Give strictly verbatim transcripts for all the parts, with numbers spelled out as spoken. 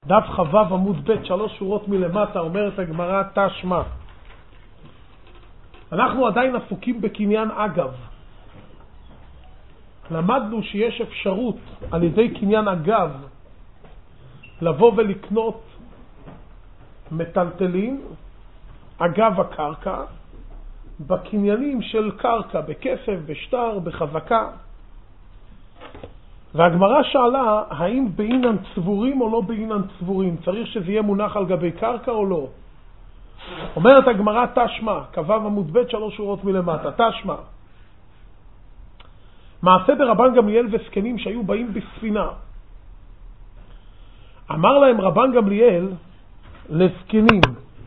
דף חבב עמוד ב', שלוש שורות מלמטה, אומרת הגמרא תשמע. אנחנו עדיין עסוקים בקניין אגב. למדנו שיש אפשרות על ידי קניין אגב לבוא ולקנות מטלטלים אגב הקרקע בקניינים של קרקע, בכסף, בשטר, בחזקה. והגמרא שאלה האם בעינן צבורים או לא בעינן צבורים, צריך שזה יהיה מונח על גבי קרקע או לא. אומרת הגמרא תשמע, כ"ו עמוד ב', שלוש שורות מלמטה, תשמע. מעשה ברבן גמליאל וזקנים שהיו באים בספינה. אמר להם רבן גמליאל לזקנים,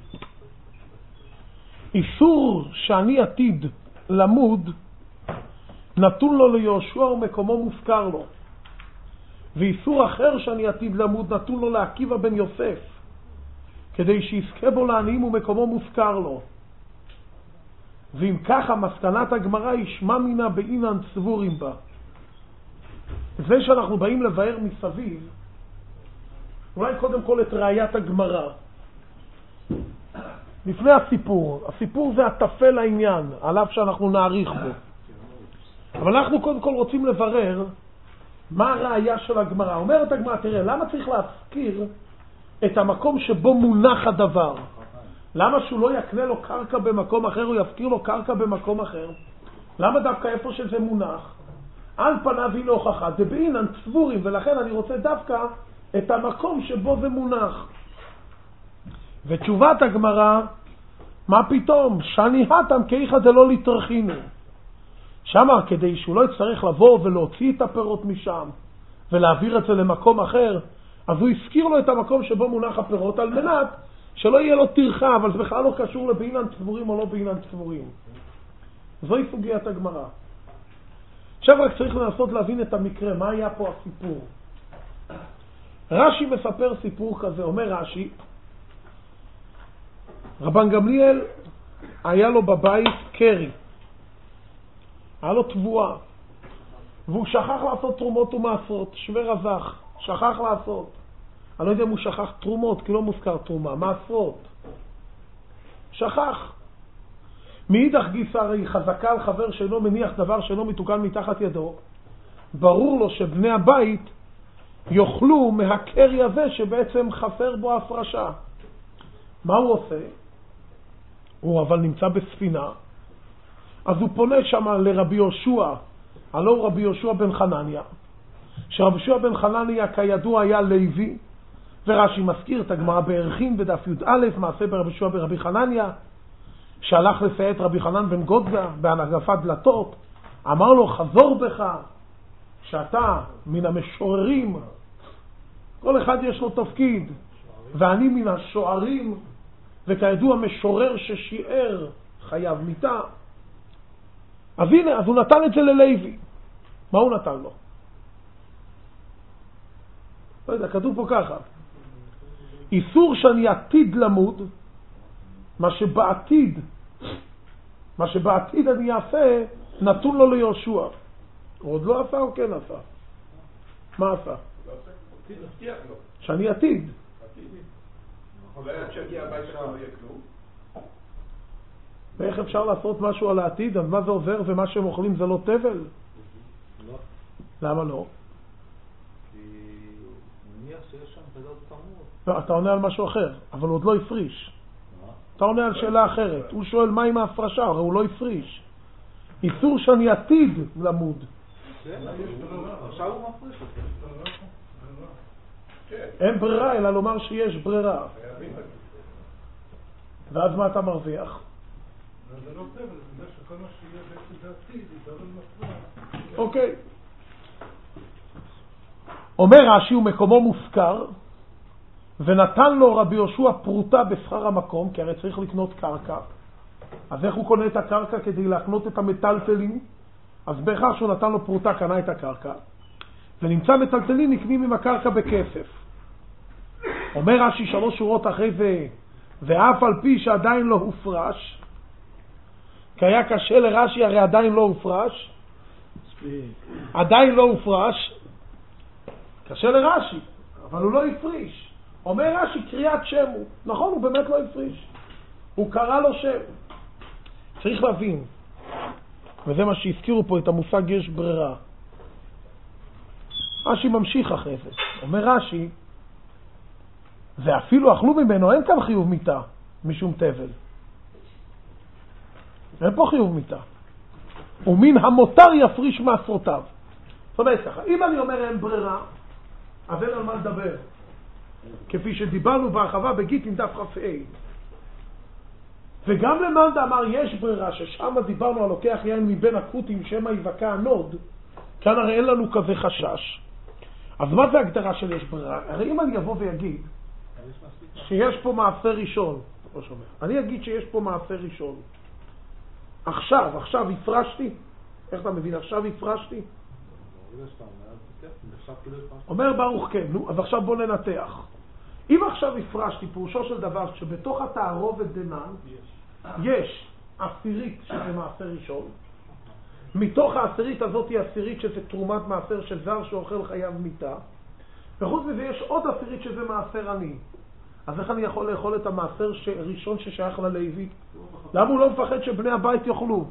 איסור שאני עתיד למוד נתון לו ליהושע ומקומו מוזכר לו, ואיסור אחר שאני עתיד למוד נתון לו לעקיבא בן יוסף כדי שיזכה בו לעניים ומקומו מוזכר לו. ואם ככה מסקנת הגמרא ישמע מינה בעינן צבורים בה. לפני שאנחנו באים לבאר מסביב, אולי קודם כל את ראיית הגמרא לפני הסיפור. הסיפור זה התפל העניין, על אף שאנחנו נעריך בו, אבל אנחנו קודם כל רוצים לברר מה הראייה של הגמרא. אומרת הגמרא, תראה, למה צריך להזכיר את המקום שבו מונח הדבר? למה שהוא לא יקנה לו קרקע במקום אחר, הוא יפקיר לו קרקע במקום אחר? למה דווקא איפה שזה מונח? על פניו היא להוכחה, זה בעינן צבורים, ולכן אני רוצה דווקא את המקום שבו זה מונח. ותשובת הגמרא, מה פתאום? שאני התם כאיכא דלא ליטרחינו. שמה כדי שהוא לא יצטרך לבוא ולהוציא את הפירות משם ולהעביר את זה למקום אחר, אז הוא הזכיר לו את המקום שבו מונח הפירות על מנת שלא יהיה לו טרחה, אבל זה בכלל לא קשור לבעינן צבורים או לא בעינן צבורים. זוהי סוגיית הגמרא. עכשיו רק צריך לנסות להבין את המקרה, מה היה פה הסיפור. רש"י מספר סיפור כזה, אומר רש"י, רבן גמליאל היה לו בבית קרי, היה לו תבואה, והוא שכח לעשות תרומות ומעשרות, שווה רזח, שכח לעשות. אני לא יודע אם הוא שכח תרומות, כי לא מוזכר תרומה, מעשרות. שכח. מאידך גיסא הרי חזקה על חבר שאינו מניח דבר שאינו מתוקן מתחת ידו. ברור לו שבני הבית יאכלו מהקרי הזה שבעצם חסר בו הפרשה. מה הוא עושה? הוא אבל נמצא בספינה, אז הוא פונה שם לרבי יהושע, הלא רבי יהושע בן חנניה, שרבי יהושע בן חנניה כידוע היה לוי, ורש"י מזכיר את הגמרא בערכים בדף י"א, מעשה ברבי יהושע ברבי חנניה, שהלך לסייע את רבי חנן בן גודגה בהנגפת דלתות, אמר לו חזור בך, שאתה מן המשוררים, כל אחד יש לו תפקיד, ואני מן השוערים, וכידוע משורר ששיער חייב מיתה. אז הנה, אז הוא נתן את זה ללוי. מה הוא נתן לו? לא יודע, כתוב פה ככה, איסור שאני עתיד למוד, מה שבעתיד, מה שבעתיד אני אעשה, נתון לו ליהושע. הוא עוד לא עשה או כן עשה? מה עשה? שאני עתיד. ואיך אפשר לעשות משהו על העתיד? אז מה זה עובר ומה שהם אוכלים זה לא טבל? לא. למה לא? כי נניח שיש שם בדות תמות. לא, אתה עונה על משהו אחר, אבל הוא עוד לא הפריש. אתה עונה על שאלה אחרת. הוא שואל מה עם ההפרשה, הרי הוא לא הפריש. איסור שאני עתיד למוד. עכשיו הוא מפריש. אין ברירה אלא לומר שיש ברירה. ואז מה אתה מרוויח? זה לא טוב, זה שכל מה שיהיה בעצם בעתיד, זה לא מפריע. אוקיי. אומר רש"י ומקומו מוזכר, ונתן לו רבי יהושע פרוטה בשכר המקום, כי הרי צריך לקנות קרקע. אז איך הוא קונה את הקרקע כדי להקנות את המטלטלים? אז בהכרח שהוא נתן לו פרוטה, קנה את הקרקע. ונמצא מטלטלים נקנים עם הקרקע בכסף. אומר רש"י שלוש שורות אחרי זה, ואף על פי שעדיין לא הופרש, כי היה קשה לרש"י, הרי עדיין לא הופרש, עדיין לא הופרש, קשה לרש"י, אבל הוא לא הפריש. אומר רש"י קריאת שם הוא. נכון, הוא באמת לא הפריש. הוא קרא לו שם. צריך להבין, וזה מה שהזכירו פה את המושג יש ברירה. רש"י ממשיך אחרי זה. אומר רש"י, ואפילו אכלו ממנו, אין כאן חיוב מיתה משום תבל. אין פה חיוב מיתה. ומן המותר יפריש מעשרותיו. זאת אומרת ככה, אם אני אומר אין ברירה, אז אין על מה לדבר. כפי שדיברנו בהרחבה בגיטין דף כ"ה. וגם למאן אמר יש ברירה, ששם דיברנו על לוקח יין מבין הקוטים שמא יבקע הנוד, כאן הרי אין לנו כזה חשש. אז מה זה הגדרה של יש ברירה? הרי אם אני אבוא ויגיד שיש פה מעשה ראשון, לא שומע, אני אגיד שיש פה מעשה ראשון. עכשיו, עכשיו הפרשתי? איך אתה מבין? עכשיו הפרשתי? אומר ברוך כן, נו, אז עכשיו בוא ננתח. אם עכשיו הפרשתי, פירושו של דבר שבתוך התערובת דנן יש עשירית שזה מעשר ראשון, מתוך העשירית הזאת היא עשירית שזה תרומת מעשר של זר שאוכל חייב מיתה, וחוץ מזה יש עוד עשירית שזה מעשר עני. אז איך אני יכול לאכול את המעשר הראשון ששייך ללוי? למה הוא לא מפחד שבני הבית יאכלו?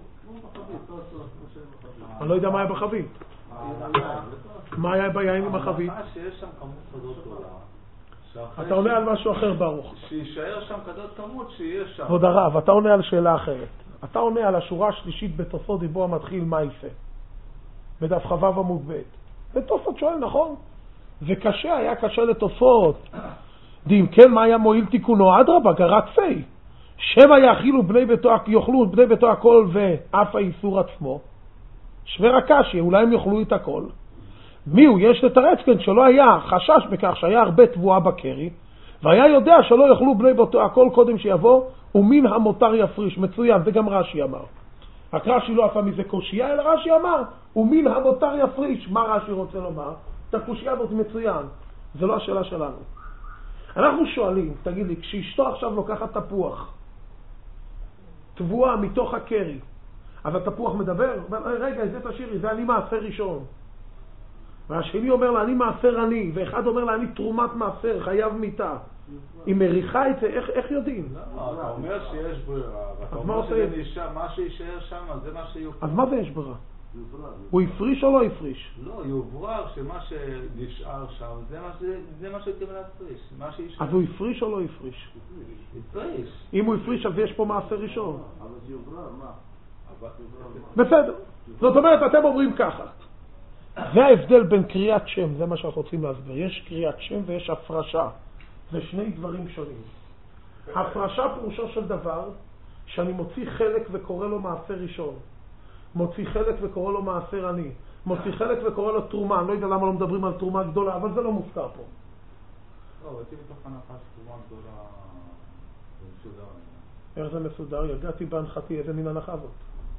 אני לא יודע מה היה בחבית. מה היה ביין עם החבית? שיש שם כמות כזאת גדולה. אתה עונה על משהו אחר ברוך. שישאר שם כזאת כמות שיש שם. כבוד הרב, אתה עונה על שאלה אחרת. אתה עונה על השורה השלישית בתוספות דיבור המתחיל מה יפה. בדף חב"ב עמוד ב'. בתוספות שואל, נכון? וקשה, היה קשה לתוספות. דים כן, מה היה מועיל תיקונו? אדרבה, גרע כפי. שבע יאכילו בני ביתו, יאכלו בני ביתו הכל ואף האיסור עצמו. שווה הקשיא, אולי הם יאכלו את הכל. מי הוא? יש לתרץ כן שלא היה חשש בכך שהיה הרבה תבואה בקרי, והיה יודע שלא יאכלו בני ביתו הכל קודם שיבוא, ומן המותר יפריש. מצוין, זה גם רש"י אמר. רק רש"י לא עשה מזה קושייה, אלא רש"י אמר, ומן המותר יפריש. מה רש"י רוצה לומר? את הקושייה הזאת מצוין. זה לא השאלה שלנו. אנחנו שואלים, תגיד לי, כשאשתו עכשיו לוקחת תפוח, תבואה מתוך הקרי, אז התפוח מדבר? רגע, זה תשאירי, זה אני מעשר ראשון. והשני אומר לה, אני מעשר עני, ואחד אומר לה, אני תרומת מעשר, חייב מיתה. היא מריחה את זה, איך, איך יודעים? לא, אתה אומר שיש ברירה, ואתה אומר שזה נשאר, מה שישאר שם, זה מה שיופרש. אז מה זה יש ברירה? הוא הפריש או לא הפריש? לא, יוברר שמה שנשאר שם, זה מה שהייתם להפריש. אז הוא הפריש או לא הפריש? הפריש. אם הוא הפריש, אז יש פה מעשר ראשון. אבל זה יוברר, מה? בסדר. זאת אומרת, אתם אומרים ככה. זה ההבדל בין קריאת שם, זה מה שאנחנו רוצים להסביר. יש קריאת שם ויש הפרשה. זה שני דברים שונים. הפרשה פירושו של דבר, שאני מוציא חלק וקורא לו מעשר ראשון. מוציא חלק וקורא לו מעשר עני. מוציא חלק וקורא לו תרומה. אני לא יודע למה לא מדברים על תרומה גדולה, אבל זה לא מוזכר פה. לא, הייתי בתוך הנחה שתרומה גדולה מסודר. איך זה מסודר? יגעתי בהנחתי, איזה מין הנחה הזאת?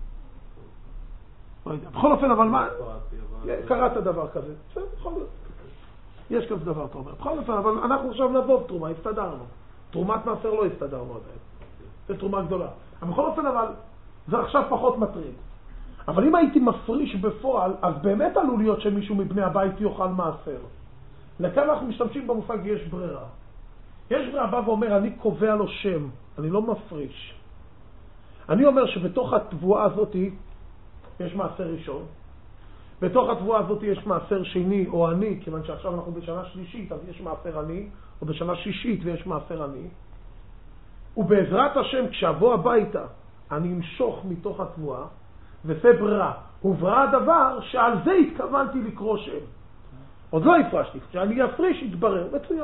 לא יודע. בכל אופן, אבל מה? קראת דבר כזה. בכל זאת. יש כזה דבר, אתה אומר. בכל אופן, אבל אנחנו עכשיו נעזוב תרומה, הסתדרנו. תרומת מעשר לא הסתדרנו עדיין. זה תרומה גדולה. אבל בכל אופן, אבל זה עכשיו פחות מטריד. אבל אם הייתי מפריש בפועל, אז באמת עלול להיות שמישהו מבני הבית יאכל מעשר. לכאן אנחנו משתמשים במושג יש ברירה. יש ברירה בא ואומר, אני קובע לו שם, אני לא מפריש. אני אומר שבתוך התבואה הזאת יש מעשר ראשון, בתוך התבואה הזאת יש מעשר שני או עני, כיוון שעכשיו אנחנו בשנה שלישית, אז יש מעשר עני, או בשנה שישית ויש מעשר עני. ובעזרת השם, כשאבוא הביתה, אני אמשוך מתוך התבואה, וזה ברירה. וברא הדבר שעל זה התכוונתי לקרוא שם. עוד לא הפרשתי, כשאני אפריש יתברר, מצוין.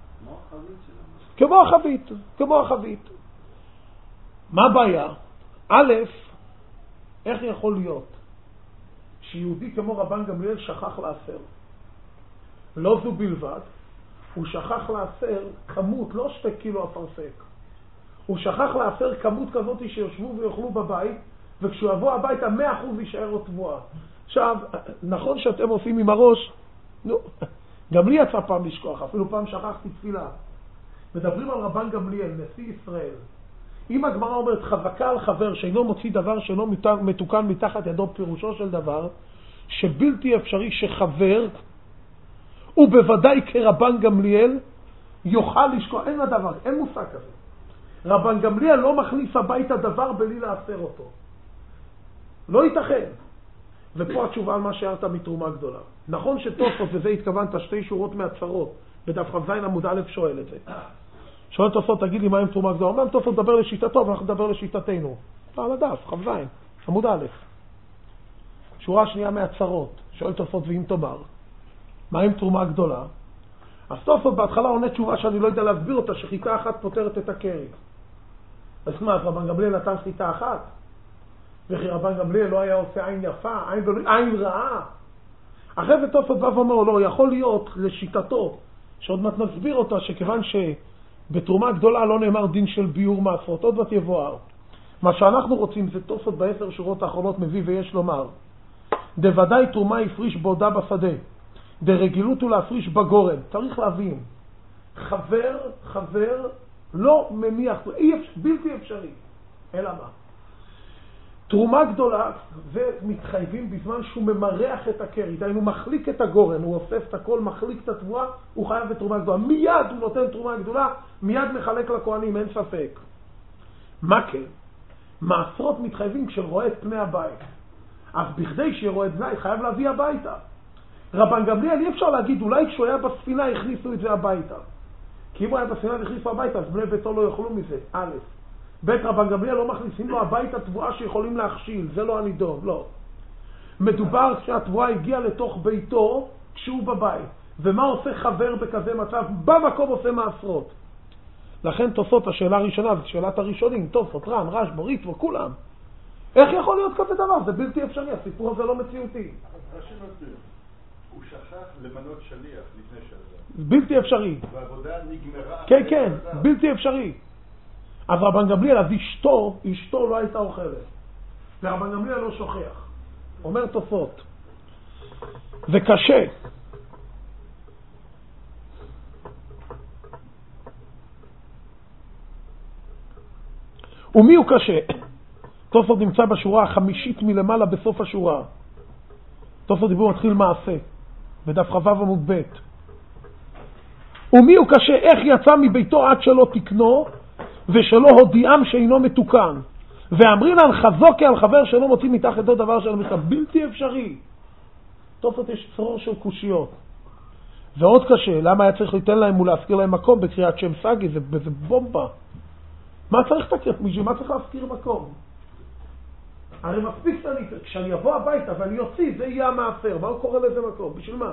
כמו החבית, כמו החבית. מה הבעיה? א', איך יכול להיות שיהודי כמו רבן גמליאל שכח לעשר? לא זו בלבד, הוא שכח לעשר כמות, לא שתי קילו אפרסק. הוא שכח לעשר כמות כזאת שיושבו ויאכלו בבית, וכשהוא יבוא הביתה מאה אחוז יישאר לו תבואה. עכשיו, נכון שאתם עושים עם הראש, נו, גם לי יצא פעם לשכוח, אפילו פעם שכחתי תפילה. מדברים על רבן גמליאל, נשיא ישראל. אם הגמרא אומרת חזקה על חבר שאינו מוציא דבר שאינו מתוקן מתחת ידו, פירושו של דבר שבלתי אפשרי שחבר, ובוודאי כרבן גמליאל, יוכל לשקוע, אין הדבר, אין מושג כזה. רבן גמליאל לא מכניס הביתה דבר בלי לאסר אותו. לא ייתכן. ופה התשובה על מה שהערת מתרומה גדולה. נכון שתוספות, וזה התכוונת שתי שורות מהצרות, בדף כ"ז עמוד א' שואל את זה. שואל תוספות, תגיד לי מה עם תרומה גדולה. אומנם תוספות דבר לשיטתו, ואנחנו נדבר לשיטתנו. על הדף, כ"ז, עמוד א'. שורה שנייה מהצרות. שואל תוספות ואם תאמר, מה עם תרומה גדולה? אז תוספות בהתחלה עונה תשובה שאני לא יודע להסביר אותה, שחיטה אחת פותרת את הקרי. אז מה, רבן גמליאל נתן חיטה אחת? וכי רבן גמליאל לא היה עושה עין יפה, עין, עין רעה. אחרי זה תוספות בא ואומר, לא, יכול להיות לשיטתו, שעוד מעט נסביר אותה, שכיוון שבתרומה גדולה לא נאמר דין של ביור מעשרות, עוד מעט יבואר. מה שאנחנו רוצים זה תוספות בעשר שורות האחרונות מביא ויש לומר, דוודאי תרומה יפריש בעודה בשדה, דרגילות הוא להפריש בגורן. צריך להבין, חבר, חבר, לא מניח, בלתי אפשרי. אלא מה? תרומה גדולה, ומתחייבים בזמן שהוא ממרח את הקרי, דהיינו מחליק את הגורן, הוא אופף את הכל, מחליק את התבואה, הוא חייב בתרומה גדולה. מיד הוא נותן תרומה גדולה, מיד מחלק לכהנים, אין ספק. מה כן? מעשרות מתחייבים כשרואה את פני הבית. אז בכדי שירואה את בני, חייב להביא הביתה. רבן גמליאל אי אפשר להגיד, אולי כשהוא היה בספינה הכניסו את זה הביתה. כי אם הוא היה בספינה הכניסו הביתה, אז בני ביתו לא יאכלו מזה. א', בית רבן גמליאל לא מכניסים לו הביתה תבואה שיכולים להכשיל, זה לא הנידון, לא. מדובר כשהתבואה הגיעה לתוך ביתו כשהוא בבית. ומה עושה חבר בכזה מצב? במקום עושה מעשרות. לכן תוספות, השאלה הראשונה, זו שאלת הראשונים, תוספות, ר"ן, רשב"י, ריטב"א, כולם. איך יכול להיות כזה דבר? זה בלתי אפשרי, הסיפור הזה לא מציאותי. רש"י מסביר, הוא שכח למנות שליח לפני שעזב. בלתי אפשרי. והעבודה נגמרה. כן, כן, בלתי אפשרי. אז רבן גמליאל, אז אשתו, אשתו לא הייתה אוכלת. ורבן גמליאל לא שוכח. אומר תוספות. זה קשה. ומי הוא קשה? תוספות נמצא בשורה החמישית מלמעלה בסוף השורה. תוספות דיבור מתחיל מעשה. בדף כ"ו עמוד ב'. ומי הוא קשה? איך יצא מביתו עד שלא תקנו ושלא הודיעם שאינו מתוקן. ואמרינן חזוקה על חבר שלא מוציא מתחת אותו דבר של המכתב. בלתי אפשרי. תוספות יש צרור של קושיות. ועוד קשה, למה היה צריך ליתן להם ולהזכיר להם מקום בקריאת שם סגי? זה, זה בומבה. מה צריך לתקרת מישהו? מה צריך להזכיר מקום? הרי מספיק שאני, כשאני אבוא הביתה ואני יוציא, זה יהיה המאפר. מה הוא קורא לזה מקום? בשביל מה?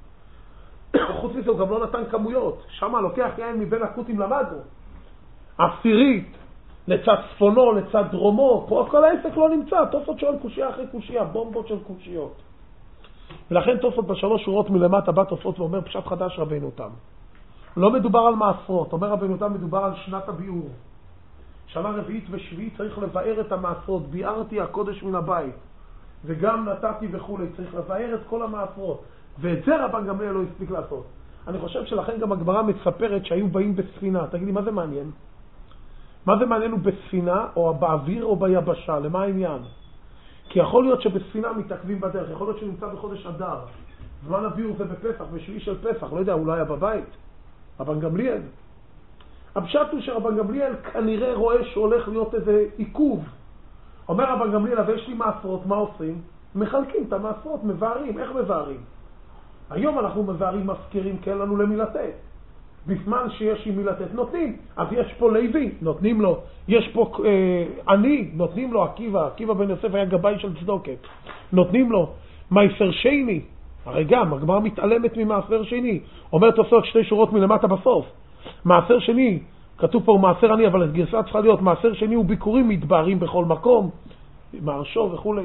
חוץ מזה הוא גם לא נתן כמויות. שמה לוקח יין מבין הקוטים למדו. עשירית, לצד צפונו, לצד דרומו. פה כל העסק לא נמצא. תוספות שואל קושיה אחרי קושיה, בומבות של קושיות. ולכן תוספות בשלוש שורות מלמטה בא תוספות ואומר פשט חדש רבינו תם. לא מדובר על מעשרות. אומר רבינו תם מדובר על שנת הביאור. שנה רביעית ושביעית צריך לבאר את המעשרות. ביארתי הקודש מן הבית. וגם נתתי וכו'. צריך לבאר את כל המעשרות. ואת זה רבן גמליאל לא הספיק לעשות. אני חושב שלכן גם הגמרא מספרת שהיו באים בספינה. תגידי, מה זה מעניין? מה זה מעניין הוא בספינה או באוויר או ביבשה? למה העניין? כי יכול להיות שבספינה מתעכבים בדרך. יכול להיות שנמצא בחודש אדר. זמן הביאור זה בפסח, בשביעי של פסח. לא יודע, אולי היה בבית. רבן גמליאל. הפשט הוא שרבן גמליאל כנראה רואה שהולך להיות איזה עיכוב. אומר רבן גמליאל, אבל יש לי מעשרות, מה עושים? מחלקים את המעשרות, מבארים. איך מבארים? היום אנחנו מבארים מזכירים, כי אין לנו למי לתת. בזמן שיש עם מי לתת, נותנים. אז יש פה לוי, נותנים לו. יש פה אה, אני, נותנים לו. עקיבא, עקיבא בן יוסף היה גבאי של צדוקת. נותנים לו. מעשר שני, הרי גם, הגמרא מתעלמת ממעשר שני. אומר תוספות שתי שורות מלמטה בסוף. מעשר שני, כתוב פה מעשר אני, אבל הגרסה צריכה להיות, מעשר שני הוא ביקורים מתבארים בכל מקום, מערשו וכו'.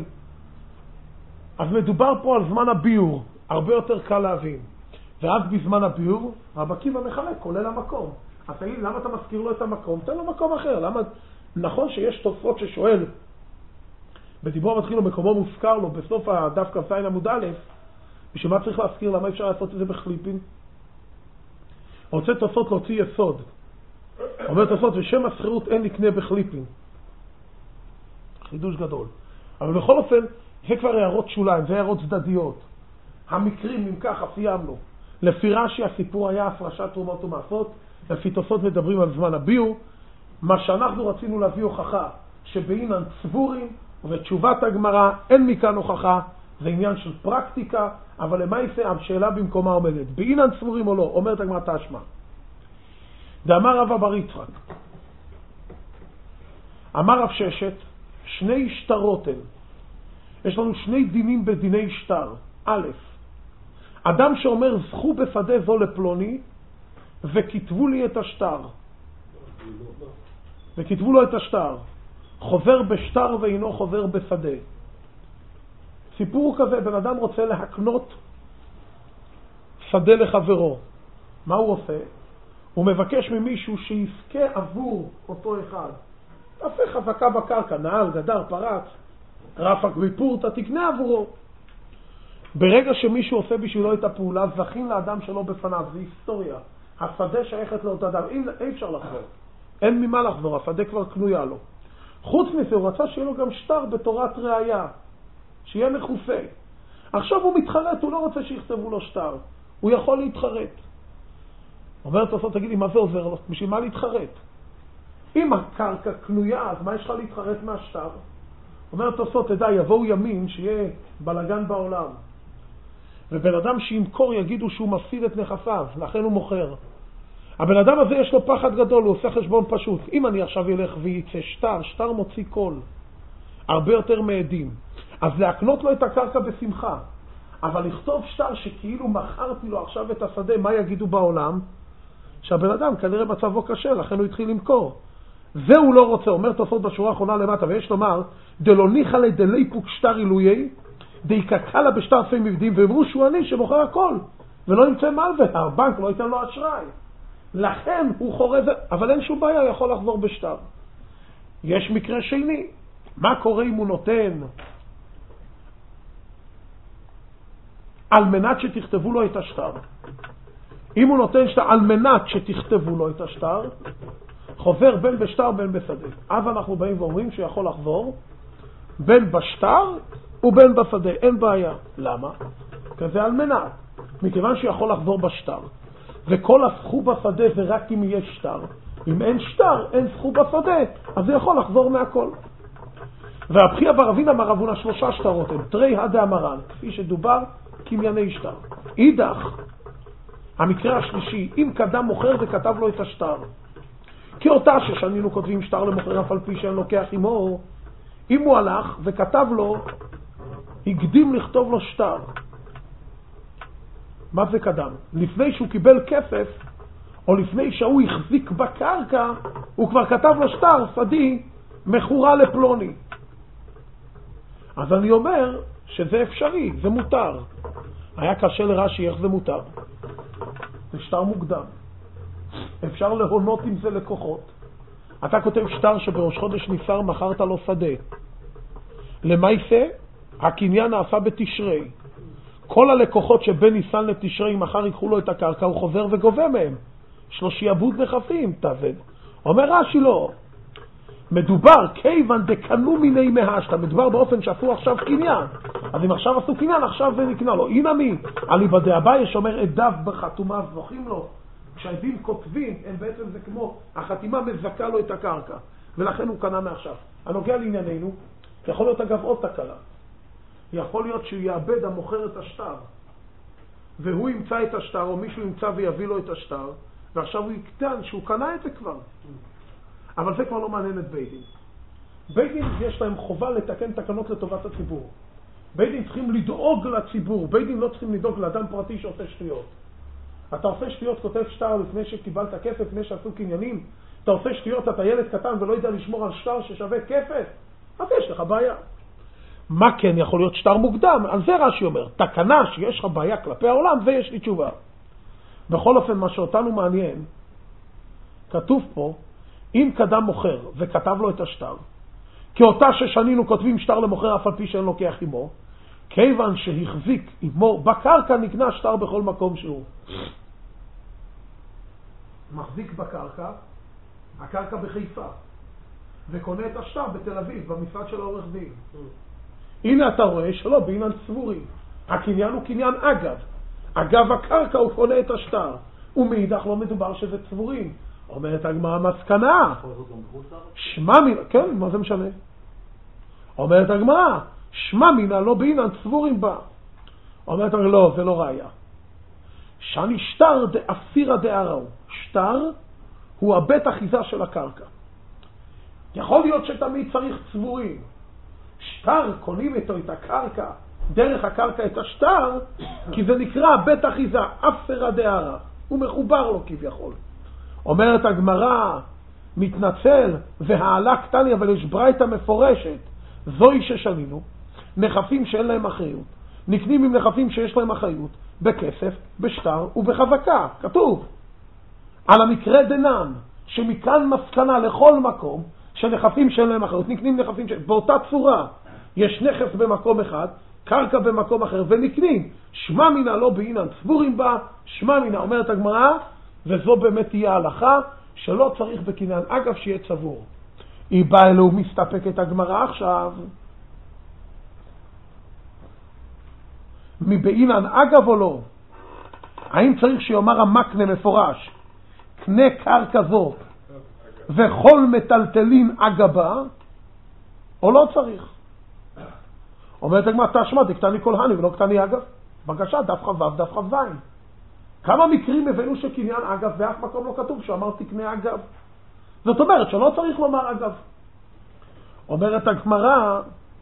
אז מדובר פה על זמן הביאור, הרבה יותר קל להבין. ואז בזמן הביאור, רבי עקיבא מחלק, כולל המקום. אז תגיד, למה אתה מזכיר לו את המקום? תן לו מקום אחר. למה? נכון שיש תוספות ששואל, בדיבור מתחיל לו מקומו מוזכר לו, בסוף הדף כ"ז עמוד א', בשביל מה צריך להזכיר? למה אפשר לעשות את זה בחליפין? רוצה תוספות להוציא יסוד. אומר תוספות, ושם הסחירות אין לקנה בחליפין. חידוש גדול. אבל בכל אופן, זה כבר הערות שוליים, זה הערות צדדיות. המקרים, אם ככה, סיימנו. לפי רש"י הסיפור היה הפרשת תרומות ומעשרות, לפי תוספות מדברים על זמן הביור. מה שאנחנו רצינו להביא הוכחה, שבעינן צבורים ובתשובת הגמרא אין מכאן הוכחה, זה עניין של פרקטיקה, אבל למעשה השאלה במקומה עומדת. בעינן צבורים או לא, אומרת הגמרא תשמע. דאמר רבא בר יצחק, אמר רב ששת, שני שטרות הם. יש לנו שני דינים בדיני שטר. א', אדם שאומר זכו בשדה זו לפלוני וכתבו לי את השטר. וכתבו לו את השטר. חובר בשטר ואינו חובר בשדה. סיפור כזה, בן אדם רוצה להקנות שדה לחברו. מה הוא עושה? הוא מבקש ממישהו שיזכה עבור אותו אחד. תעשה חזקה בקרקע, נעל, גדר, פרץ, רפק ופורטה, תקנה עבורו. ברגע שמישהו עושה בשבילו את הפעולה, זכין לאדם שלו בפניו, זה היסטוריה. השדה שייכת לאותו אדם, אי אפשר לחזור. אין ממה לחזור, השדה כבר קנויה לו. חוץ מזה, הוא רצה שיהיה לו גם שטר בתורת ראייה, שיהיה מכוסה. עכשיו הוא מתחרט, הוא לא רוצה שיכתבו לו שטר. הוא יכול להתחרט. אומר תוספות, תגיד לי, מה זה עוזר לו? בשביל מה להתחרט? אם הקרקע קנויה, אז מה יש לך להתחרט מהשטר? אומר תוספות, תדע, יבואו ימים שיהיה בלגן בעולם. ובן אדם שימכור יגידו שהוא מפסיד את נכסיו, לכן הוא מוכר. הבן אדם הזה יש לו פחד גדול, הוא עושה חשבון פשוט. אם אני עכשיו ילך וייצא שטר, שטר מוציא קול. הרבה יותר מעדים. אז להקנות לו את הקרקע בשמחה. אבל לכתוב שטר שכאילו מכרתי לו עכשיו את השדה, מה יגידו בעולם? שהבן אדם כנראה מצבו קשה, לכן הוא התחיל למכור. זה הוא לא רוצה, אומר תוספות בשורה האחרונה למטה, ויש לומר, דלא ניחא לדלי פוק שטר עילויי, די קקלה בשטר פי מבדים, ואמרו שהוא אני שמוכר הכל, ולא ימצא מלווה, הבנק לא ייתן לו אשראי. לכן הוא חורז, אבל אין שום בעיה, יכול לחזור בשטר. יש מקרה שני, מה קורה אם הוא נותן על מנת שתכתבו לו את השטר? אם הוא נותן שטר על מנת שתכתבו לו את השטר, חובר בין בשטר בין בשדה. אז אנחנו באים ואומרים שיכול לחזור בין בשטר ובין בשדה, אין בעיה. למה? כי זה על מנת. מכיוון שיכול לחזור בשטר. וכל הסכו בשדה זה רק אם יש שטר. אם אין שטר, אין סכו בשדה, אז זה יכול לחזור מהכל. והבחי ברבין המרבונה שלושה שטרות הם, תרי הדה המרן, כפי שדובר קנייני שטר. אידך, המקרה השלישי, אם קדם מוכר וכתב לו את השטר. כי אותה ששנינו כותבים שטר למוכר אף על פי שאין לוקח עמו, אם הוא הלך וכתב לו, הקדים לכתוב לו שטר. מה זה קדם? לפני שהוא קיבל כסף, או לפני שהוא החזיק בקרקע, הוא כבר כתב לו שטר, שדי, מכורה לפלוני. אז אני אומר שזה אפשרי, זה מותר. היה קשה לרש"י איך זה מותר. זה שטר מוקדם. אפשר להונות עם זה לקוחות. אתה כותב שטר שבראש חודש ניסר מכרת לו שדה. למעשה, הקניין נעשה בתשרי. כל הלקוחות שבין ניסן לתשרי מחר ייקחו לו את הקרקע, הוא חוזר וגובה מהם. שלושי עבוד נכסים, תעבד. אומר רש"י לא. מדובר, כיוון דקנו מיני מהשת, מדובר באופן שעשו עכשיו קניין. אז אם עכשיו עשו קניין, עכשיו זה נקנה לו. הנה מי? על יבדי הבא יש אומר עדיו בחתומה, זוכים לו. כשהעדים כותבים, הם בעצם זה כמו, החתימה מזכה לו את הקרקע. ולכן הוא קנה מעכשיו. הנוגע לענייננו, יכול להיות אגב עוד תקלה. יכול להיות שהוא יאבד המוכר את השטר, והוא ימצא את השטר, או מישהו ימצא ויביא לו את השטר, ועכשיו הוא יקטן שהוא קנה את זה כבר. אבל זה כבר לא מעניין את בית דין. בית דין יש להם חובה לתקן תקנות לטובת הציבור. בית דין צריכים לדאוג לציבור, בית דין לא צריכים לדאוג לאדם פרטי שעושה שטויות. אתה עושה שטויות, כותב שטר לפני שקיבלת כסף, לפני שעשו קניינים, אתה עושה שטויות, אתה ילד קטן ולא יודע לשמור על שטר ששווה כסף, אז יש לך בעיה. מה כן יכול להיות שטר מוקדם? על זה רש"י אומר, תקנה שיש לך בעיה כלפי העולם, זה יש לי תשובה. בכל אופן, מה שאותנו מעניין, כתוב פה, אם קדם מוכר וכתב לו את השטר, כי אותה ששנינו כותבים שטר למוכר אף על פי שאין לוקח עמו, כיוון שהחזיק עמו, בקרקע נקנה שטר בכל מקום שהוא. מחזיק בקרקע, הקרקע בחיפה, וקונה את השטר בתל אביב, במשרד של העורך דין. הנה אתה רואה שלא, בעניין צבורי. הקניין הוא קניין אגב. אגב הקרקע הוא קונה את השטר. ומאידך לא מדובר שזה צבורים. אומרת הגמרא מסקנה. שמע מינה, כן, מה זה משנה? אומרת הגמרא, שמע מינה לא באינן סבורים בה. אומרת הגמרא, לא, זה לא ראיה. שאני שטר דאפירה דארעו. שטר הוא הבית אחיזה של הקרקע. יכול להיות שתמיד צריך צבורים. שטר, קונים איתו את הקרקע, דרך הקרקע את השטר, כי זה נקרא בית אחיזה, אפירה דארעו. הוא מחובר לו כביכול. אומרת הגמרא, מתנצל, והעלה קטני, אבל יש ברייתא מפורשת, זוהי ששנינו, נחפים שאין להם אחריות. נקנים עם נחפים שיש להם אחריות, בכסף, בשטר ובחזקה. כתוב, על המקרה דנן, שמכאן מסקנה לכל מקום, שנחפים שאין להם אחריות, נקנים נחפים שאין, באותה צורה, יש נכס במקום אחד, קרקע במקום אחר, ונקנים, שמע מינה לא באינן סבורים בה, שמע מינה, אומרת הגמרא, וזו באמת תהיה ההלכה, שלא צריך בקניין, אגב שיהיה צבור. היא באה אלו מסתפקת הגמרא עכשיו, מבאינן אגב או לא? האם צריך שיאמר המקנה מפורש, קנה קרקע זאת, וכל מטלטלין אגבה, או לא צריך? אומרת הגמרא, תשמע, דקטני כל הני ולא קטני אגב. בבקשה, דף חו"ב, דף כ"ז. כמה מקרים הבאנו שקניין אגב, ואף מקום לא כתוב שאמר תקנה אגב. זאת אומרת שלא צריך לומר אגב. אומרת הגמרא,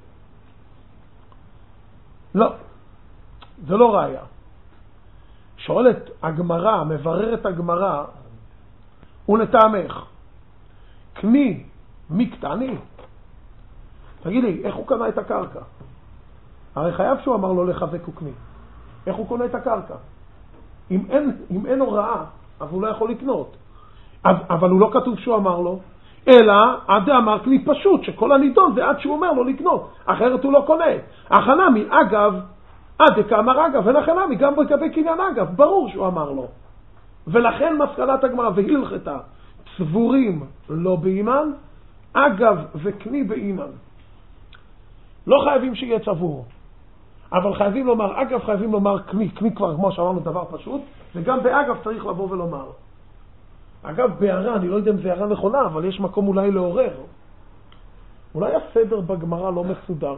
לא, זה לא ראיה. שואלת הגמרא, מבררת הגמרא, ולטעמך, קני מקטני? תגיד לי, איך הוא קנה את הקרקע? הרי חייב שהוא אמר לו לחזק וקני. איך הוא קונה את הקרקע? אם אין, אם אין הוראה, אז הוא לא יכול לקנות. אז, אבל הוא לא כתוב שהוא אמר לו, אלא עד אמר קני פשוט, שכל הנידון זה עד שהוא אומר לו לקנות, אחרת הוא לא קונה. החנמי, אגב, עד כאמר אגב, ולחנמי גם בקבי קניין אגב, ברור שהוא אמר לו. ולכן מסקנת הגמרא והלכתה, צבורים לא באינן, אגב וקני באינן. לא חייבים שיהיה צבור, אבל חייבים לומר, אגב חייבים לומר קני, קני כבר כמו שאמרנו דבר פשוט, וגם באגב צריך לבוא ולומר. אגב בהערה, אני לא יודע אם זה הערה נכונה, אבל יש מקום אולי לעורר. אולי הסדר בגמרא לא מסודר.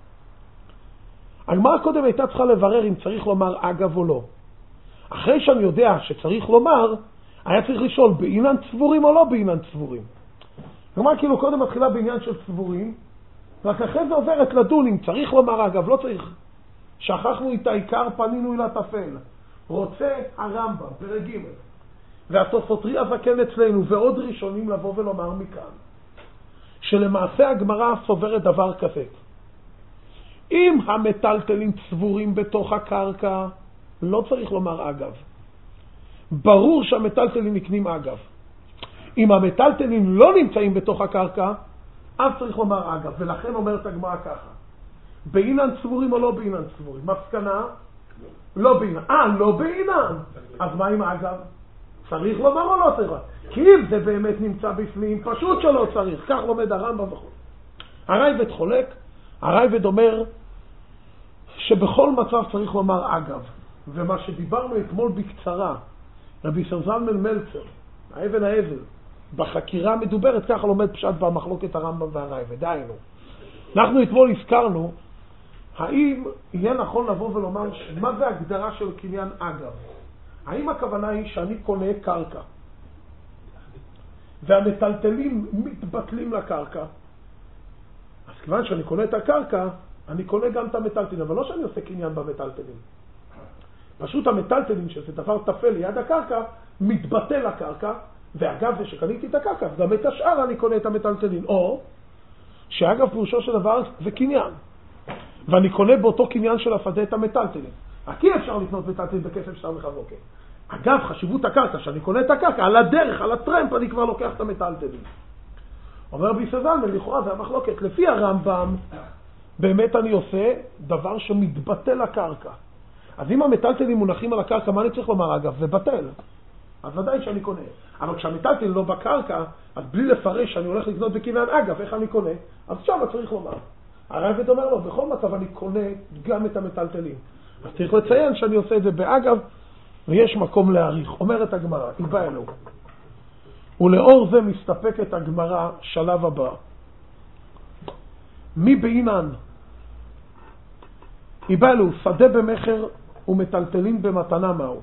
הגמרא קודם הייתה צריכה לברר אם צריך לומר אגב או לא. אחרי שאני יודע שצריך לומר, היה צריך לשאול באינן צבורים או לא באינן צבורים. הגמרא כאילו קודם מתחילה בעניין של צבורים, רק אחרי זה עוברת לדון אם צריך לומר אגב, לא צריך. שכחנו את העיקר, פנינו אל הטפל. רוצה הרמב"ם, פרק ג' והתוספותרי הזקן אצלנו ועוד ראשונים לבוא ולומר מכאן, שלמעשה הגמרא סוברת דבר כזה. אם המטלטלים צבורים בתוך הקרקע, לא צריך לומר אגב. ברור שהמטלטלים נקנים אגב. אם המטלטלים לא נמצאים בתוך הקרקע, אז צריך לומר אגב. ולכן אומרת הגמרא ככה, באינן צבורים או לא באינן צבורים? מסקנה? לא באינן. אה, לא באינן. אז מה עם אגב? צריך לומר או לא צריך? כי אם זה באמת נמצא בפנים, פשוט שלא צריך. כך לומד הרמב"ם וכו'. הרייבד חולק, הרייבד אומר שבכל מצב צריך לומר אגב. ומה שדיברנו אתמול בקצרה, רבי זלמן מלצר, האבן האבל, בחקירה מדוברת, ככה לומד פשט במחלוקת הרמב"ם והרייבד. דיינו. אנחנו אתמול הזכרנו, האם יהיה נכון לבוא ולומר מה זה הגדרה של קניין אגב? האם הכוונה היא שאני קונה קרקע והמטלטלים מתבטלים לקרקע, אז כיוון שאני קונה את הקרקע אני קונה גם את המטלטלים, אבל לא שאני עושה קניין במטלטלים, פשוט המטלטלים שזה דבר תפל ליד הקרקע מתבטל לקרקע, ואגב זה שקניתי את הקרקע גם את השאר אני קונה את המטלטלים. או שאגב פירושו של דבר זה קניין, ואני קונה באותו קניין של השדה את המטלטלים. הכי אפשר לקנות מטלטלים בכסף שטר וחזוקה. אגב, חשיבות הקרקע, שאני קונה את הקרקע, על הדרך, על הטרמפ, אני כבר לוקח את המטלטלים. אומר רבי זלמן, לכאורה זה המחלוקת. לפי הרמב"ם, באמת אני עושה דבר שמתבטל לקרקע. אז אם המטלטלים מונחים על הקרקע, מה אני צריך לומר אגב? זה בטל. אז ודאי שאני קונה. אבל כשהמטלטלים לא בקרקע, אז בלי לפרש שאני הולך לקנות בקניין אגב, איך אני קונה? אז שם צריך לומר. הרייבד אומר לו, בכל מצב אני קונה גם את המטלטלים. אז צריך לציין שאני עושה את זה באגב, ויש מקום להעריך. אומרת הגמרא, היא באה אלוהו. ולאור זה מסתפקת הגמרא שלב הבא. מי בעינן? איבלו, שדה במחר ומטלטלין במתנה מהו?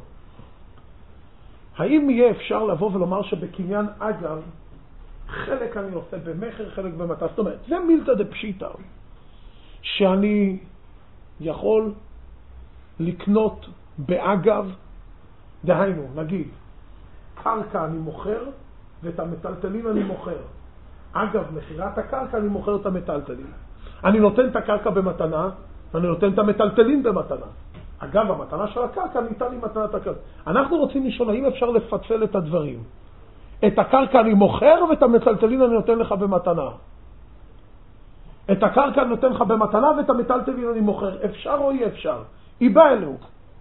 האם יהיה אפשר לבוא ולומר שבקניין אגב, חלק אני עושה במחר, חלק במתנה? זאת אומרת, זה מילתא דפשיטא, שאני יכול לקנות באגב, דהיינו, נגיד, קרקע אני מוכר ואת המטלטלין אני מוכר. אגב, מחירת הקרקע אני מוכר את המטלטלין. אני נותן את הקרקע במתנה, ואני נותן את המטלטלין במתנה. אגב, המתנה של הקרקע ניתן לי מתנת הקרקע. אנחנו רוצים לשאול, האם אפשר לפצל את הדברים? את הקרקע אני מוכר ואת המטלטלין אני נותן לך במתנה. את הקרקע אני נותן לך במתנה ואת המטלטלין אני מוכר. אפשר או אי אפשר? היא באה אלו.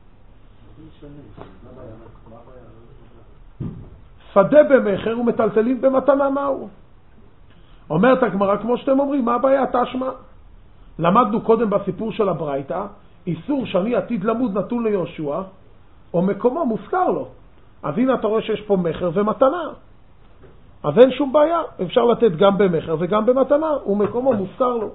שדה במחר ומטלטלין במתנה מהו? אומרת הגמרא, כמו שאתם אומרים, מה הבעיה? תשמע. למדנו קודם בסיפור של הברייתא, איסור שאני עתיד למוד נתון ליהושע, או מקומו מוזכר לו. אז הנה אתה רואה שיש פה מחר ומתנה. אז אין שום בעיה, אפשר לתת גם במחר וגם במתנה, ומקומו מוזכר לו.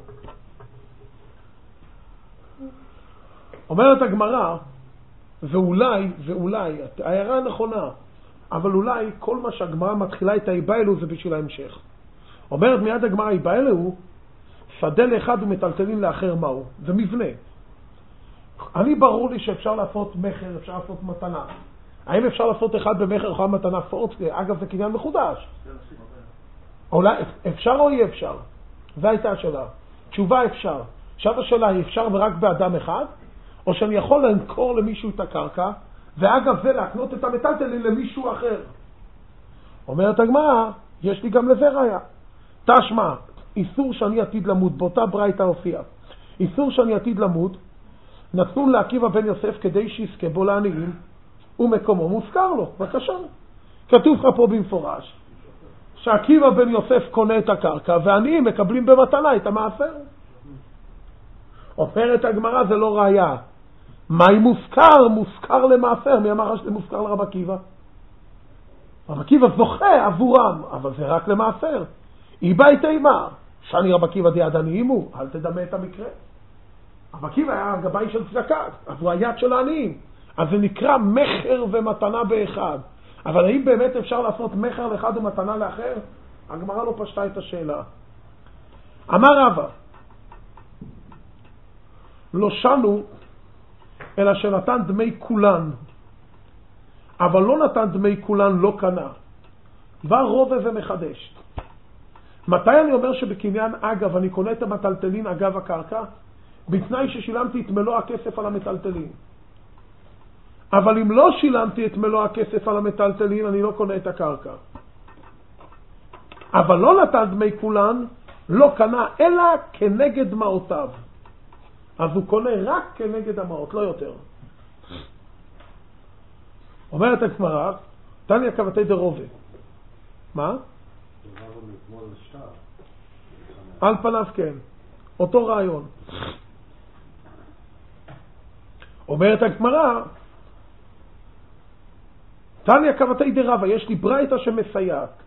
אומרת הגמרא, ואולי, ואולי, ההערה נכונה, אבל אולי כל מה שהגמרא מתחילה את האיבאלו זה בשביל ההמשך. אומרת מיד הגמרא, איבאלו, שדה לאחד ומטלטלין לאחר מהו? זה מבנה. אני ברור לי שאפשר לעשות מחר, אפשר לעשות מתנה. האם אפשר לעשות אחד במחר או אחד מתנה פורץ? אגב, זה קניין מחודש. אולי אפשר או אי אפשר? זו הייתה השאלה. תשובה אפשר. עכשיו השאלה היא אפשר ורק באדם אחד? או שאני יכול למכור למישהו את הקרקע, ואגב זה להקנות את המטלטלין למישהו אחר. אומרת הגמרא, יש לי גם לזה ראיה. תשמע, איסור שאני עתיד למות, באותה ברייתא הופיע. איסור שאני עתיד למות, נתנו לעקיבא בן יוסף כדי שיזכה בו לעניים, ומקומו מוזכר לו. בבקשה. כתוב לך פה במפורש, שעקיבא בן יוסף קונה את הקרקע, ועניים מקבלים במתנה את המאפר. אומרת הגמרא, זה לא ראיה. מה אם מוזכר? מוזכר למאפר. מי אמר שזה מוזכר לרב עקיבא? רב עקיבא זוכה עבורם, אבל זה רק למאפר. היא בית אימה, שאני רב עקיבא דיד עניים הוא, אל תדמה את המקרה. רב עקיבא היה גבאי של צדקה, אז הוא היד של העניים. אז זה נקרא מחר ומתנה באחד. אבל האם באמת אפשר לעשות מחר לאחד ומתנה לאחר? הגמרא לא פשטה את השאלה. אמר רבא, לא שנו, אלא שנתן דמי כולן, אבל לא נתן דמי כולן, לא קנה. בא רובה ומחדש. מתי אני אומר שבקניין אגב אני קונה את המטלטלין אגב הקרקע? בתנאי ששילמתי את מלוא הכסף על המטלטלין. אבל אם לא שילמתי את מלוא הכסף על המטלטלין, אני לא קונה את הקרקע. אבל לא נתן דמי כולן, לא קנה, אלא כנגד מעותיו. אז הוא קונה רק כנגד המעות, לא יותר. אומרת הגמרא, תניא קבתי דרובה. מה? על פניו כן. אותו רעיון. אומרת הגמרא, תניא קבתי דרבה, יש לי ברייתא שמסייעת.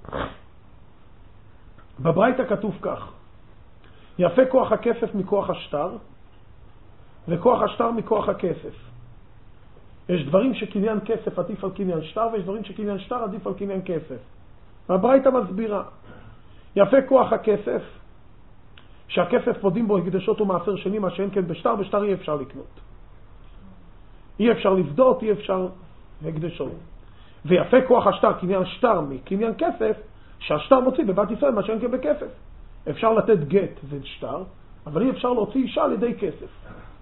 בברייתא כתוב כך, יפה כוח הכסף מכוח השטר, וכוח השטר מכוח הכסף. יש דברים שקניין כסף עדיף על קניין שטר, ויש דברים שקניין שטר עדיף על קניין כסף. והברייתא מסבירה, יפה כוח הכסף, שהכסף פודים בו הקדשות ומעשר שני, מה שאין כן בשטר, בשטר אי אפשר לקנות. אי אפשר לבדות, אי אפשר הקדשות. ויפה כוח השטר, קניין שטר מקניין כסף, שהשטר מוציא בבת ישראל, מה שאין כן בכסף. אפשר לתת גט ושטר, אבל אי אפשר להוציא אישה על ידי כסף.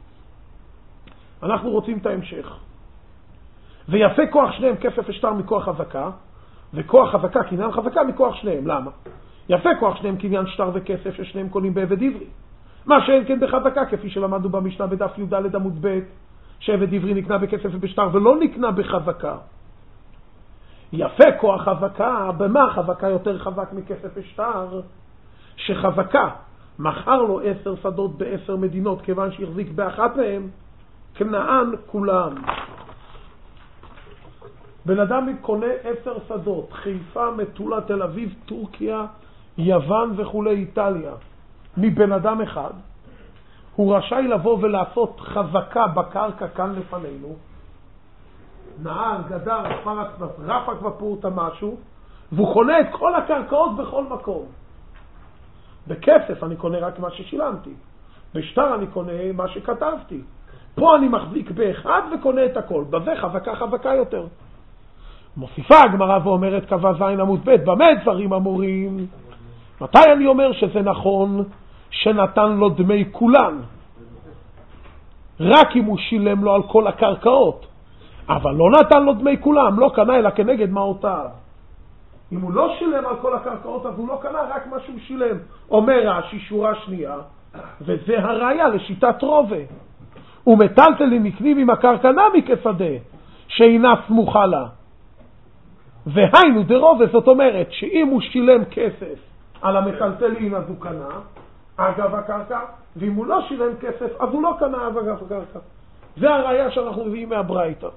אנחנו רוצים את ההמשך. ויפה כוח שניהם, כסף ושטר מכוח חזקה, וכוח חזקה, קניין חזקה מכוח שניהם. למה? יפה כוח שניהם קניין שטר וכסף ששניהם קונים בעבד עברי. מה שאין כן בחזקה, כפי שלמדנו במשנה בדף י"ד עמוד ב', שעבד עברי נקנה בכסף ובשטר ולא נקנה בחזקה. יפה כוח חזקה, במה חזקה יותר חזק מכסף ושטר? שחזקה מכר לו עשר שדות בעשר מדינות, כיוון שהחזיק באחת מהם, כנען כולם. בן אדם קונה עשר שדות, חיפה, מטולה, תל אביב, טורקיה, יוון וכולי, איטליה, מבן אדם אחד, הוא רשאי לבוא ולעשות חזקה בקרקע כאן לפנינו, נהר, גדר, פרץ, רפה כבר פורטה משהו, והוא קונה את כל הקרקעות בכל מקום. בכסף אני קונה רק מה ששילמתי, בשטר אני קונה מה שכתבתי. פה אני מחזיק באחד וקונה את הכל, בזה חזקה חזקה יותר. מוסיפה הגמרא ואומרת קבע זין עמוד ב' במה דברים אמורים? מתי אני אומר שזה נכון שנתן לו דמי כולן? רק אם הוא שילם לו על כל הקרקעות, אבל לא נתן לו דמי כולם, לא קנה אלא כנגד מעותיו. אם הוא לא שילם על כל הקרקעות, אז הוא לא קנה רק מה שהוא שילם. אומר רש"י שורה שנייה, וזה הראיה לשיטת רובה. ומטלטלים מקנים עם הקרקע נמי כשדה, שאינה סמוכה לה. והיינו דרובה, זאת אומרת שאם הוא שילם כסף על המטלטלים אז הוא קנה, אגב הקרקע, ואם הוא לא שילם כסף אז הוא לא קנה אגב הקרקע. זה הראיה שאנחנו מביאים מהברייתא.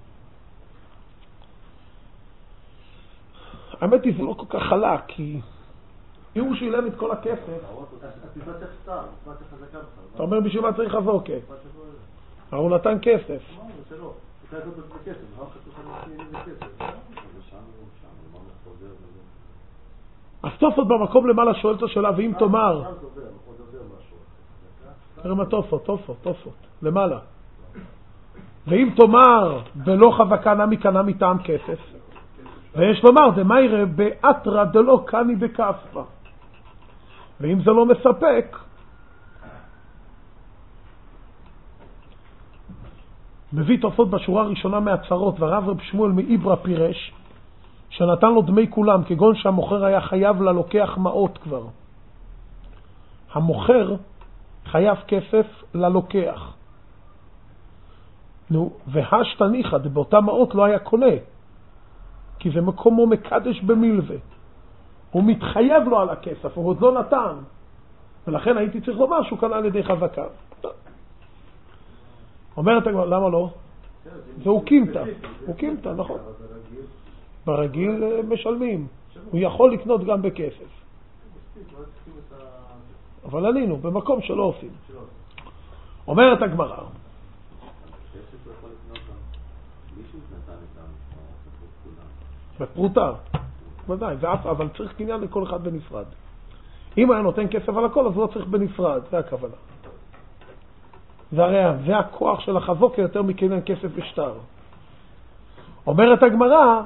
האמת היא זה לא כל כך חלק, כי אם הוא שילם את כל הכסף, אתה אומר בשביל מה צריך חזוקה? אבל הוא נתן כסף. אז תופות במקום למעלה שואל את השאלה, ואם תאמר, תראה מה תופות, תופות, תופות, למעלה. ואם תאמר, ולא חזקה נמי קנה מטעם כסף, ויש לומר, זה מה יראה באתרא דלא קני בכספא. ואם זה לא מספק, מביא תופות בשורה הראשונה מהצרות, והרב רב שמואל מאיברא פירש, שנתן לו דמי כולם, כגון שהמוכר היה חייב ללוקח מאות כבר. המוכר חייב כסף ללוקח. נו, והשתניחא, באותה מאות לא היה קונה, כי זה מקומו מקדש במלווה. הוא מתחייב לו על הכסף, הוא עוד לא נתן. ולכן הייתי צריך לומר שהוא קנה על ידי חזקה. אומרת הגמרא, למה לא? זה הוא קימתא, הוא קימתא, נכון. ברגיל משלמים. הוא יכול לקנות גם בכסף. אבל עלינו, במקום שלא עושים. אומרת הגמרא, בפרוטה, ודאי, אבל צריך קניין לכל אחד בנפרד. אם היה נותן כסף על הכל, אז לא צריך בנפרד, זה הכוונה. זה הרי, זה הכוח של החזוקה יותר מקניין כסף בשטר. אומרת הגמרא,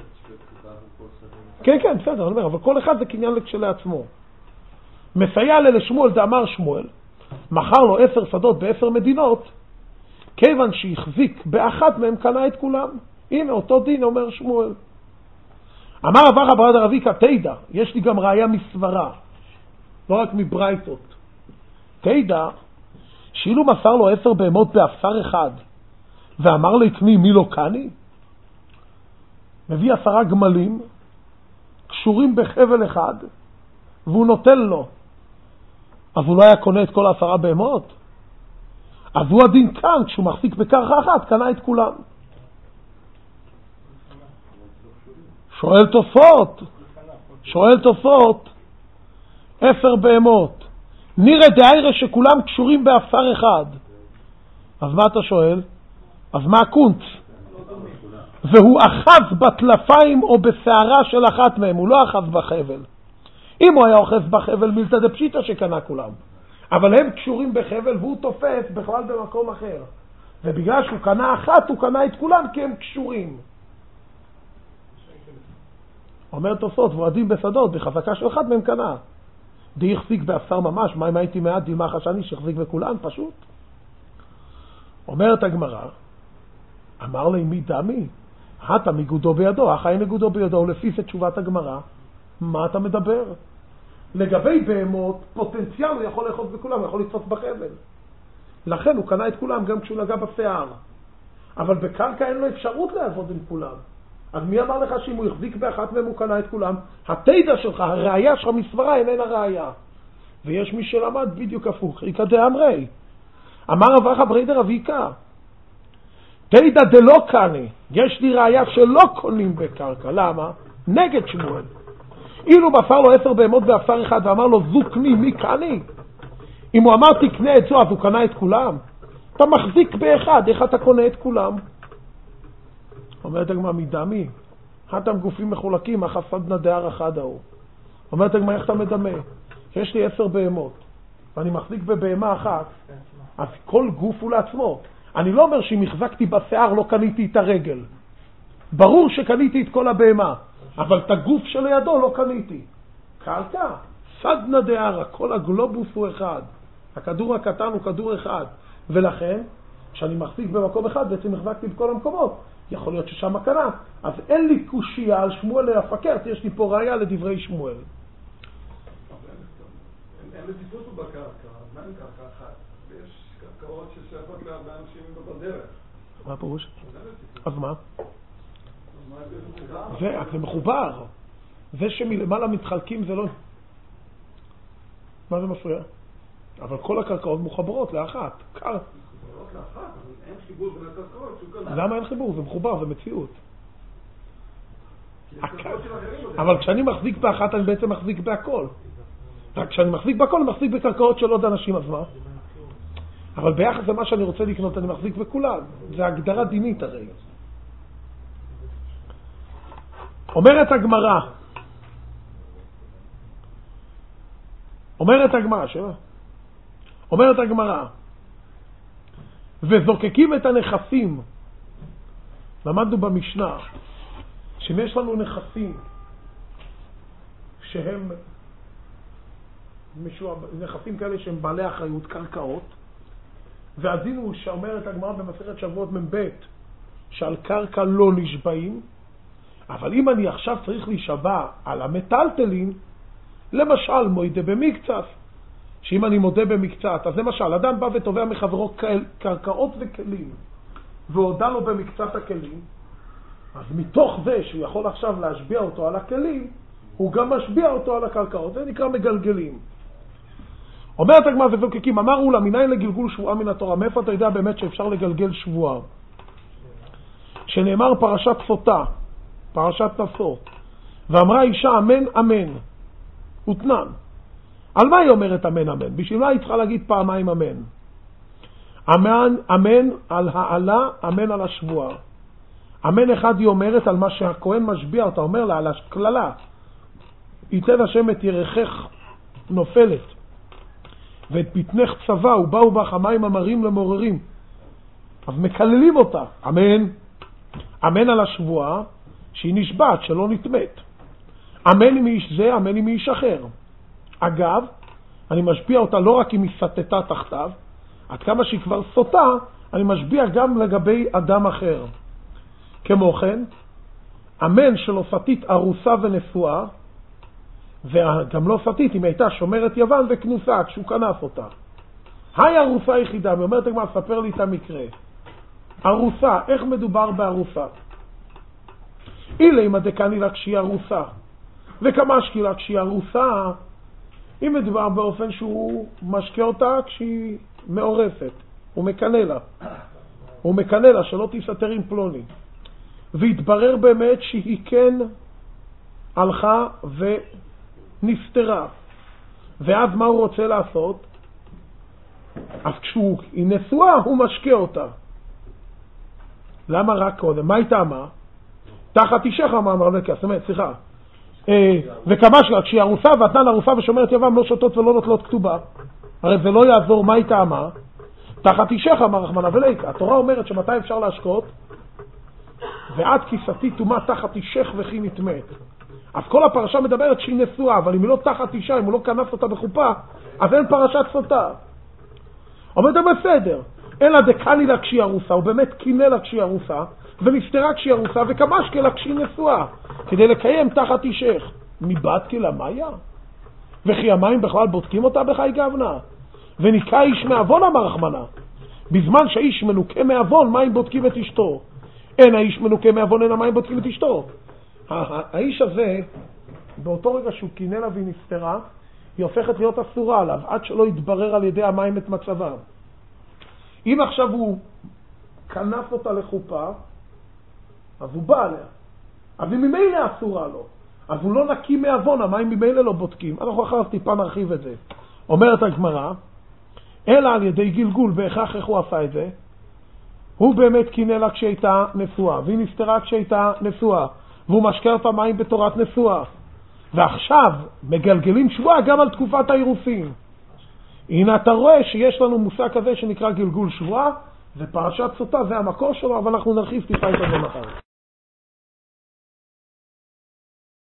כן, כן, בסדר, אני אומר, אבל כל אחד זה קניין כשלעצמו. מסייע לשמואל דאמר שמואל, מכר לו עשר שדות בעשר מדינות, כיוון שהחזיק באחת מהם קנה את כולם. הנה, אותו דין אומר שמואל. אמר אבר אברד רביקה תידע, יש לי גם ראיה מסברה, לא רק מברייתות. תידע, שאילו מסר לו עשר בהמות באפסר אחד, ואמר לי קני מי לא קני, מביא עשרה גמלים, קשורים בחבל אחד, והוא נוטל לו. אז הוא לא היה קונה את כל העשרה בהמות? אז הוא הדין כאן, כשהוא מחזיק בקרקע אחת, קנה את כולם. שואל תוספות, שואל תוספות, עשר בהמות, נראה דאירה שכולם קשורים באפסר אחד. אז מה אתה שואל? אז מה הקונץ? והוא אחז בטלפיים או בשערה של אחת מהם, הוא לא אחז בחבל. אם הוא היה אוחז בחבל מילתא דפשיטא שקנה כולם, אבל הם קשורים בחבל והוא תופס בכלל במקום אחר, ובגלל שהוא קנה אחת הוא קנה את כולם כי הם קשורים. אומר תוספות, ועדים בשדות בחזקה של אחד מהם קנה. די החזיק באפסר ממש, מה אם הייתי מעט דימה חשני שהחזיק בכולן פשוט? אומרת הגמרא, אמר לי מי דמי? אתה מגודו בידו, אחי נגודו בידו, ולפי זה תשובת הגמרא, מה אתה מדבר? לגבי בהמות, פוטנציאל הוא יכול לאחוז בכולם, הוא יכול לתפוס בחבל. לכן הוא קנה את כולם גם כשהוא נגע בשיער. אבל בקרקע אין לו אפשרות לעבוד עם כולם. אז מי אמר לך שאם הוא יחזיק באחת מהם הוא קנה את כולם? התידע שלך, הראייה שלך מסברה איננה ראייה. ויש מי שלמד בדיוק הפוך, איקא דאמרי. אמר אברך בריידר אביקה, תדע דלא קנה, יש לי ראיה שלא קונים בקרקע. למה? נגד שמואל. אילו מסר לו עשר בהמות ואפר אחד ואמר לו זו קני, מי קני? אם הוא אמר תקנה את זו, אז הוא קנה את כולם. אתה מחזיק באחד, איך אתה קונה את כולם? אומרת הגמרא, מדמי, אתם גופים מחולקים, החסד נדער אחד ההוא. אומרת הגמרא, איך אתה מדמה? יש לי עשר בהמות, ואני מחזיק בבהמה אחת, אז כל גוף הוא לעצמו. אני לא אומר שאם החזקתי בשיער לא קניתי את הרגל. ברור שקניתי את כל הבהמה, אבל את הגוף שלידו לא קניתי. קרקע, סדנא דערא, כל הגלובוס הוא אחד. הכדור הקטן הוא כדור אחד. ולכן, כשאני מחזיק במקום אחד, בעצם החזקתי בכל המקומות. יכול להיות ששם קנה. אז אין לי קושיה על שמואל להפקר, יש לי פה ראיה לדברי שמואל. אין לטיפות הוא בקרקע, מה אין קרקע אחת? ויש קרקעות ששייכות להרבה אנשים בדרך. מה הפירוש? אז מה? זה, זה מחובר. זה שמלמעלה מתחלקים זה לא... מה זה מפריע? אבל כל הקרקעות מחוברות לאחת. מחוברות לאחת, אבל אין חיבור בין הקרקעות. למה אין חיבור? זה מחובר, זה מציאות. אבל כשאני מחזיק באחת אני בעצם מחזיק בהכל. רק כשאני מחזיק בהכל אני מחזיק בקרקעות של עוד אנשים, אז מה? אבל ביחס למה שאני רוצה לקנות אני מחזיק בכולם. זה הגדרה דינית הרי. אומרת הגמרא, אומרת הגמרא, שמה? אומרת הגמרא, וזוקקים את הנכסים. למדנו במשנה, שאם יש לנו נכסים שהם משוע... נכסים כאלה שהם בעלי אחריות, קרקעות, ועדינו שאומרת הגמרא במסכת שבועות מב' שעל קרקע לא נשבעים, אבל אם אני עכשיו צריך להישבע על המטלטלין, למשל מוידה במקצת, שאם אני מודה במקצת, אז למשל אדם בא ותובע מחברו קרקעות וכלים והודע לו במקצת הכלים, אז מתוך זה שהוא יכול עכשיו להשביע אותו על הכלים, הוא גם משביע אותו על הקרקעות. זה נקרא מגלגלים. אומרת הגמרא וזוקקים, אמרו לה, מניין לגלגול שבועה מן התורה? מאיפה אתה יודע באמת שאפשר לגלגל שבועה? שנאמר פרשת סוטה, פרשת נשוא, ואמרה אישה אמן אמן, ותנן. על מה היא אומרת אמן אמן? בשביל מה היא צריכה להגיד פעמיים אמן? אמן, אמן על העלה, אמן על השבועה. אמן אחד היא אומרת על מה שהכהן משביע, אתה אומר לה על הכללה. ייתן השם את ירחך נופלת, ואת פתנך צבא, ובאו בך המים המרים למוררים. אז מקללים אותה. אמן. אמן על השבועה, שהיא נשבעת, שלא נתמת. אמן עם איש זה, אמן עם איש אחר. אגב, אני משביע אותה לא רק אם היא סטתה תחתיו, עד כמה שהיא כבר סוטה, אני משביע גם לגבי אדם אחר. כמו כן, אמן שלא סטית ארוסה ונשואה, וגם לא סטית אם הייתה שומרת יוון וכנוסה, כשהוא כנס אותה. היי ארוסה יחידה, היא אומרת הגמרא, ספר לי את המקרה. ארוסה, איך מדובר בארוסה? אילה אם הדקני לה כשהיא ארוסה, וכמה שקילה כשהיא ארוסה, אם מדובר באופן שהוא משקה אותה כשהיא מעורפת, הוא מקנה לה. הוא מקנה לה שלא תסתר עם פלוני. והתברר באמת שהיא כן הלכה ונסתרה. ואז מה הוא רוצה לעשות? אז כשהיא נשואה הוא משקה אותה. למה רק קודם? מה היא טעמה? תחת אישך אמר לקה, זאת אומרת, סליחה. וכמה שלה, כשהיא ארוסה ואתנן ארוסה ושומרת יבם לא שותות ולא נוטלות כתובה. הרי זה לא יעזור, מה היא טעמה? תחת אישך אמר רחמנא וליקה. התורה אומרת שמתי אפשר להשקות? ועד כיסתי תומה תחת אישך וכי נטמאת. אז כל הפרשה מדברת שהיא נשואה, אבל אם היא לא תחת אישה, אם הוא לא כנס אותה בחופה, אז אין פרשת סוטה. אומרת בסדר, אלא דקני לה כשהיא ארוסה, הוא באמת קינה לה כשהיא ארוסה, ונסתרה כשהיא ארוסה, וכמשקה לה כשהיא נשואה, כדי לקיים תחת אישך. מבדקי לה מאיה? וכי המים בכלל בודקים אותה בחי גבנה? וניקה איש מעוון אמר רחמנא. בזמן שהאיש מנוקה מעוון, מים בודקים את אשתו. אין האיש מנוקה מעוון, אין המים בודקים את אשתו. האיש הזה, באותו רגע שהוא קינה לה והיא נסתרה, היא הופכת להיות אסורה עליו, עד שלא יתברר על ידי המים את מצבם. אם עכשיו הוא כנף אותה לחופה, אז הוא בא עליה. אז היא ממילא אסורה לו. אז הוא לא נקי מעוון, המים ממילא לא בודקים. אנחנו אחר טיפה נרחיב את זה. אומרת הגמרא, אלא על ידי גלגול, בהכרח איך הוא עשה את זה? הוא באמת קינא לה כשהייתה נשואה, והיא נפטרה כשהייתה נשואה, והוא משקר את המים בתורת נשואה. ועכשיו מגלגלים שבועה גם על תקופת האירוסין. הנה אתה רואה שיש לנו מושג כזה שנקרא גלגול שבועה, ופרשת סוטה זה המקור שלו, אבל אנחנו נרחיב טיפה את זה מחר.